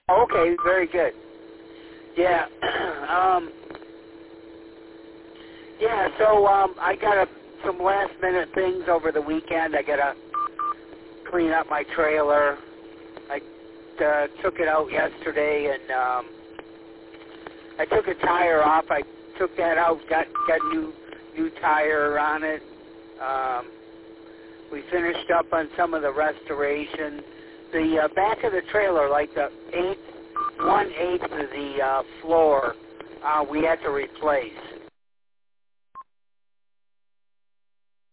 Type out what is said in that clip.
Okay, very good. Yeah. I got some last minute things over the weekend. I got to clean up my trailer. I took it out yesterday, and I took a tire off. I took that out, got new tire on it. We finished up on some of the restoration. The back of the trailer, like the 1/8 of the floor, we had to replace.